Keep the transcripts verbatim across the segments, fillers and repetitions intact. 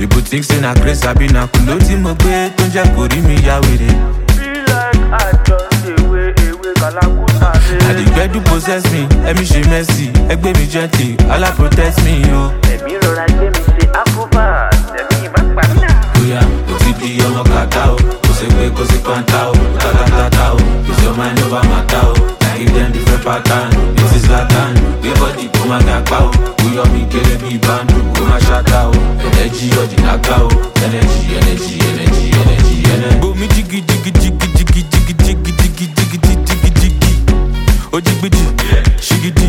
People think say na grace I be na kulo ti mo gbe to je kori mi ya were. Be like I just away, away, Kalakuta. I the girl do possess me, let me she messy. Egbe me gently, Allah protect me yo. Let me roll like me say Akuba. Let me back back now. Oya, o ti di ọmọ kata o, kò ṣe pé kò sí panta o, tata tata o, is your mind over matter o. I give them different pattern, this is Latin. Give body go ma gapa o, go yọ mi kere bi bandu, go ma shata o. Energy ọdí naka o, energy, energy, energy, energy, energy. Bomi jigi jigi jigi jigi jigi jigi jigi jigi jigi jigi. Ojigbiji, shigidi,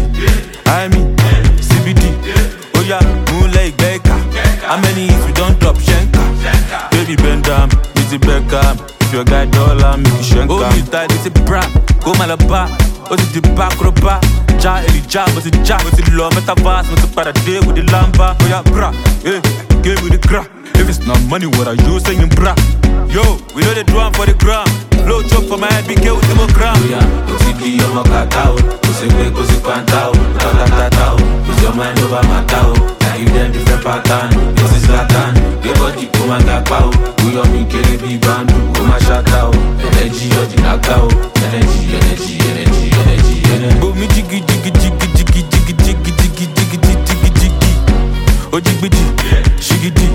I mean, C B D. Oya, moonlight geka. How many if you don't drop shenka? Baby bend down, busy Beckham. If your guy dollar, make you shenka. Oh, you tight, it's a bra. Go malaba, oh, it's the back roba. Ja, Elijah, but it's ja, but it's low. Metaverse, but it's para day with the lamba. Oh, yeah, bra, yeah, give me the crack. If it's not money, what are you saying, bra? Yo, we know the drum for the gram. Blow chop for my head, be careful with the gram. Oh, yeah, O T D, you're my cacao. Kose kwe, kose kwanta, tata tata, use your mind over matter. I give them different pattern, this is Latin. Give body, go ma gapa, go your mi kere bi bandu, go ma shata. Energy, odi naka, energy, energy, energy, energy, energy. Bo mi jiggy, jiggy, jiggy, jiggy, jiggy, jiggy, jiggy, jiggy, jiggy, jiggy. Ojigbiji, shigidi,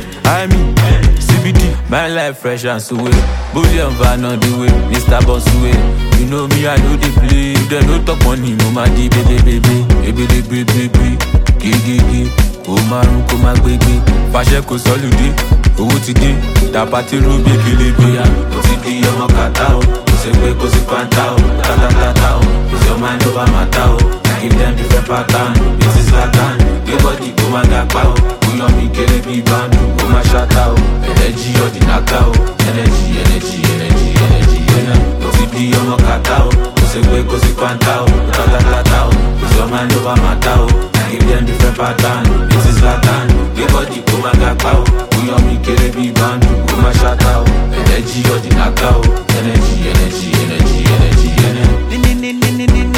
I mean, C B D. My life fresh and sweet. Bully and van on the way, Mister Boss way. You know me, I know the play. You don't know talk money, mama di baby baby, baby baby baby, gigi gigi. O marun ko ma gbegbe, fàṣẹ kò sọlùdé, owó ti dé, dàpá ti rú bébí lébi. O ti di ọmọ kàtá o, kò ṣe pé kò sí pàǹtà o, tata tata o, is your mind over matter o. I give them different pattern, this is Latin. Give body go ma gapa o, go yọ mi kere bi bandu, go ma shata o. Energy ọdí naka o, energy, energy, energy, energy, energy. O ti di ọmọ kàtá o, kò ṣe pé kò sí pàǹtà o, tata tata o, is your mind over matter o. I give them different pattern, this is Latin. Give body go ma gapa o, go yọ mi kere bi bandu, go ma shata o. Energy ọdí naka o, energy, energy, energy, energy, energy.